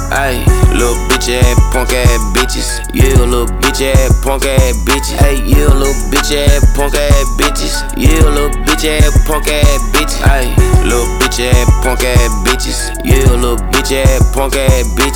Ayy, little bitch ass, punk ass bitches. Yeah, little bitch ass, punk ass bitches. Ayy, yeah, little bitch ass, punk ass bitches. Yeah, little bitch ass, punk ass bitches. Ayy, little bitch ass, punk ass bitches. Yeah, little bitch ass, punk ass bitches.